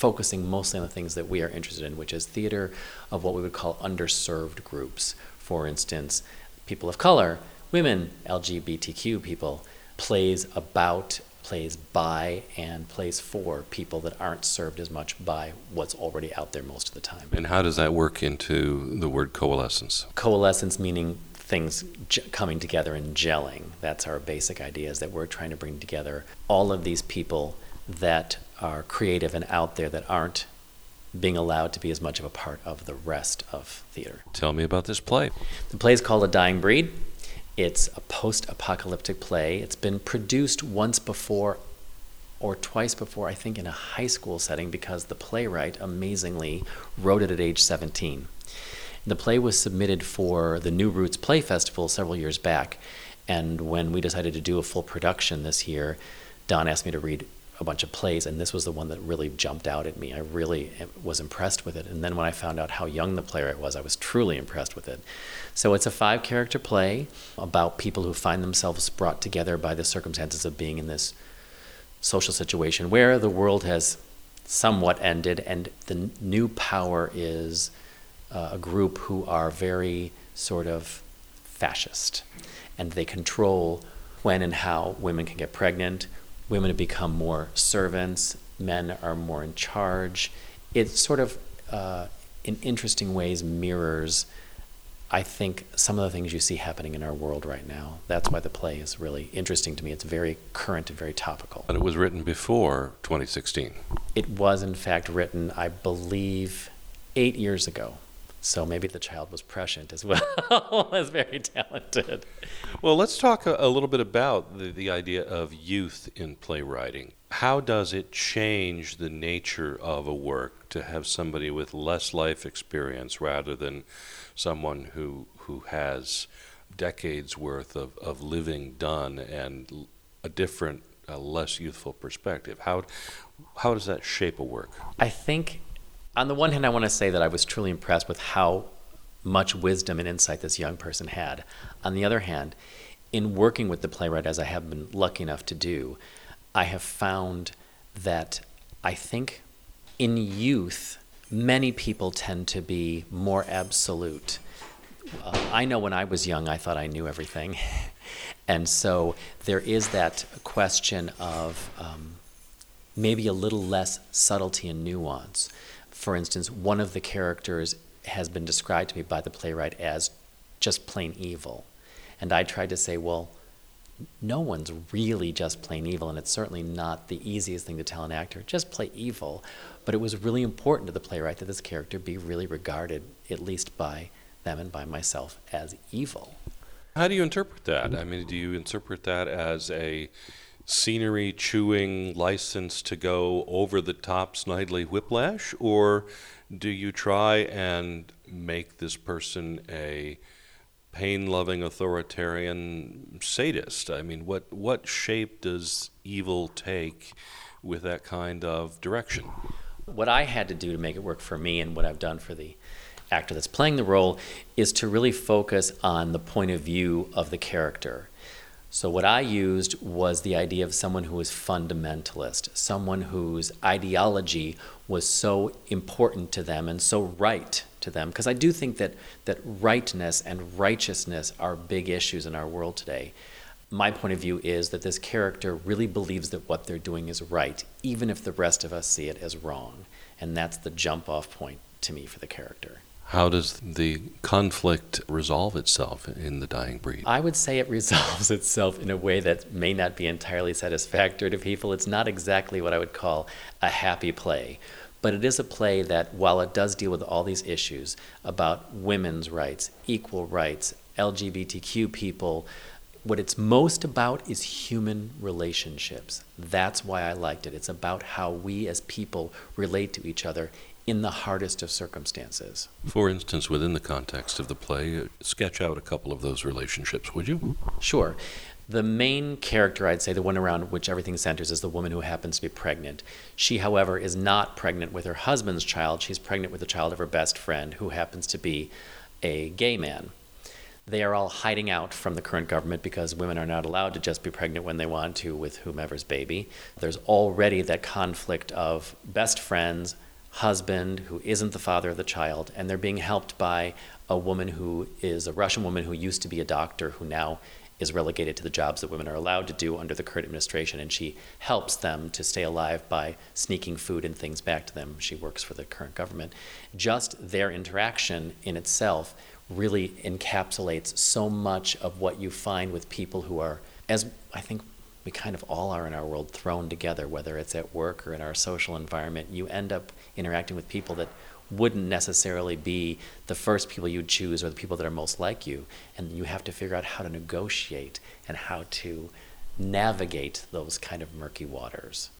focusing mostly on the things that we are interested in, which is theater of what we would call underserved groups. For instance, people of color, women, LGBTQ people, plays about, plays by, and plays for people that aren't served as much by what's already out there most of the time. And how does that work into the word coalescence? Coalescence meaning things coming together and gelling. That's our basic idea, is that we're trying to bring together all of these people that are creative and out there that aren't being allowed to be as much of a part of the rest of theater. Tell me about this play. The play is called A Dying Breed. It's a post-apocalyptic play. It's been produced once before or twice before, I think, in a high school setting, because the playwright, amazingly, wrote it at age 17. The play was submitted for the New Roots Play Festival several years back, and when we decided to do a full production this year, Don asked me to read a bunch of plays, and this was the one that really jumped out at me. I really was impressed with it, and then when I found out how young the playwright was, I was truly impressed with it. So it's a 5-character play about people who find themselves brought together by the circumstances of being in this social situation where the world has somewhat ended, and the new power is a group who are very sort of fascist, and they control when and how women can get pregnant. Women have become more servants, men are more in charge. It sort of, in interesting ways, mirrors, I think, some of the things you see happening in our world right now. That's why the play is really interesting to me. It's very current and very topical. And it was written before 2016. It was, in fact, written, I believe, 8 years ago. So maybe the child was prescient as well, was very talented. Well, let's talk a little bit about the idea of youth in playwriting. How does it change the nature of a work to have somebody with less life experience rather than someone who has decades worth of living done and a different, less youthful perspective? How does that shape a work? I think, on the one hand, I want to say that I was truly impressed with how much wisdom and insight this young person had. On the other hand, in working with the playwright, as I have been lucky enough to do, I have found that I think in youth, many people tend to be more absolute. I know when I was young, I thought I knew everything. And so there is that question of maybe a little less subtlety and nuance. For instance, one of the characters has been described to me by the playwright as just plain evil. And I tried to say, well, no one's really just plain evil, and it's certainly not the easiest thing to tell an actor, just play evil. But it was really important to the playwright that this character be really regarded, at least by them and by myself, as evil. How do you interpret that? I mean, do you interpret that as a scenery-chewing license to go over the top snidely whiplash, or do you try and make this person a pain-loving authoritarian sadist? I mean, what shape does evil take with that kind of direction? What I had to do to make it work for me, and what I've done for the actor that's playing the role, is to really focus on the point of view of the character. So what I used was the idea of someone who was fundamentalist, someone whose ideology was so important to them and so right to them. Because I do think that rightness and righteousness are big issues in our world today. My point of view is that this character really believes that what they're doing is right, even if the rest of us see it as wrong. And that's the jump-off point to me for the character. How does the conflict resolve itself in The Dying Breed? I would say it resolves itself in a way that may not be entirely satisfactory to people. It's not exactly what I would call a happy play. But it is a play that, while it does deal with all these issues about women's rights, equal rights, LGBTQ people, what it's most about is human relationships. That's why I liked it. It's about how we as people relate to each other in the hardest of circumstances. For instance, within the context of the play, sketch out a couple of those relationships, would you? Sure. The main character, I'd say, the one around which everything centers, is the woman who happens to be pregnant. She, however, is not pregnant with her husband's child. She's pregnant with the child of her best friend, who happens to be a gay man. They are all hiding out from the current government because women are not allowed to just be pregnant when they want to with whomever's baby. There's already that conflict of best friends, husband who isn't the father of the child, and they're being helped by a woman who is a Russian woman who used to be a doctor who now is relegated to the jobs that women are allowed to do under the current administration, and she helps them to stay alive by sneaking food and things back to them. She works for the current government. Just their interaction in itself really encapsulates so much of what you find with people who are, as I think we kind of all are in our world, thrown together, whether it's at work or in our social environment. You end up interacting with people that wouldn't necessarily be the first people you'd choose or the people that are most like you, and you have to figure out how to negotiate and how to navigate those kind of murky waters.